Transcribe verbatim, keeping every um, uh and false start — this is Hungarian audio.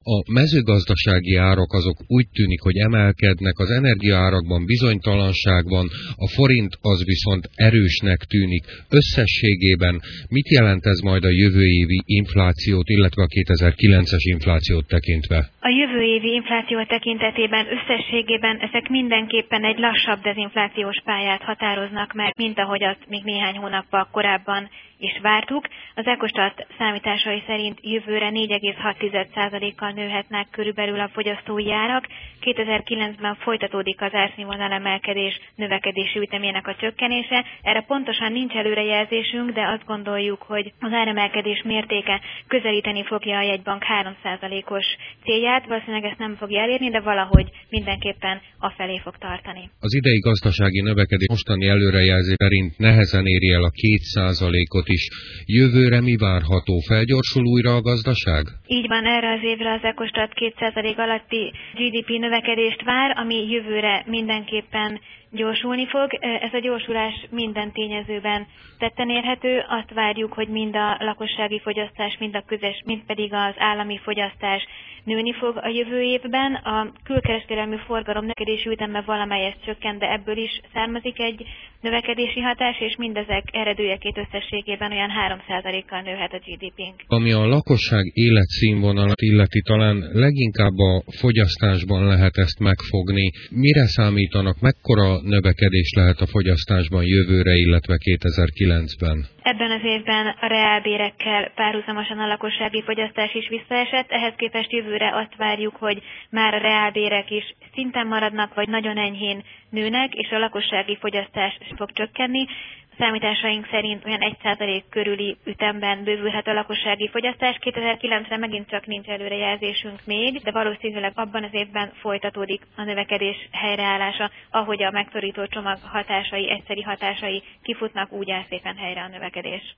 A mezőgazdasági árak azok úgy tűnik, hogy emelkednek, az energiaárakban bizonytalanság van, a forint az viszont erősnek tűnik. Összességében mit jelent ez majd a jövő évi inflációt, illetve a kétezer-kilences inflációt tekintve? A jövő évi infláció tekintetében összességében ezek mindenképpen egy lassabb dezinflációs pályát határoznak meg, mint ahogy azt még néhány hónappal korábban is vártuk. Az Ecostat számításai szerint jövőre négy egész hat százalékkal nőhetnek körülbelül a fogyasztói árak. kétezer-kilencben folytatódik az árszínvonal emelkedés növekedési ütemének a csökkenése. Erre pontosan nincs előrejelzésünk, de azt gondoljuk, hogy az áremelkedés mértéke közelíteni fogja a jegybank három százalékos célját. Valószínűleg ezt nem fogja elérni, de valahogy mindenképpen afelé fog tartani. Az idei gazdasági növekedés mostani előrejelzés szerint nehezen éri el a két százalékot is. Jövőre mi várható? Felgyorsul újra a gazdaság? Így van, erre az évre az Ecostat két százalék alatti gé dé pé növekedést vár, ami jövőre mindenképpen gyorsulni fog. Ez a gyorsulás minden tényezőben tetten érhető. Azt várjuk, hogy mind a lakossági fogyasztás, mind a közös, mind pedig az állami fogyasztás nőni fog a jövő évben. A külkereskedelmi forgalom növekedési üteme valamelyest csökkent, de ebből is származik egy növekedési hatás, és mindezek eredőjeként összességében olyan három százalékkal nőhet a gé dé pénk. Ami a lakosság életszínvonalat illeti, talán leginkább a fogyasztásban lehet ezt megfogni. Mire számítanak, mekkora növekedés lehet a fogyasztásban jövőre, illetve kétezer-kilencben? Ebben az évben a reálbérekkel párhuzamosan a lakossági fogyasztás is visszaesett, ehhez képest jövőre azt várjuk, hogy már a reálbérek is szinten maradnak, vagy nagyon enyhén nőnek, és a lakossági fogyasztás fog csökkenni. A számításaink szerint olyan egy százalék körüli ütemben bővülhet a lakossági fogyasztás. kétezer-kilencre megint csak nincs előrejelzésünk még, de valószínűleg abban az évben folytatódik a növekedés helyreállása, ahogy a megszorító csomag hatásai, egyszeri hatásai kifutnak, úgy áll szépen helyre a növekedés.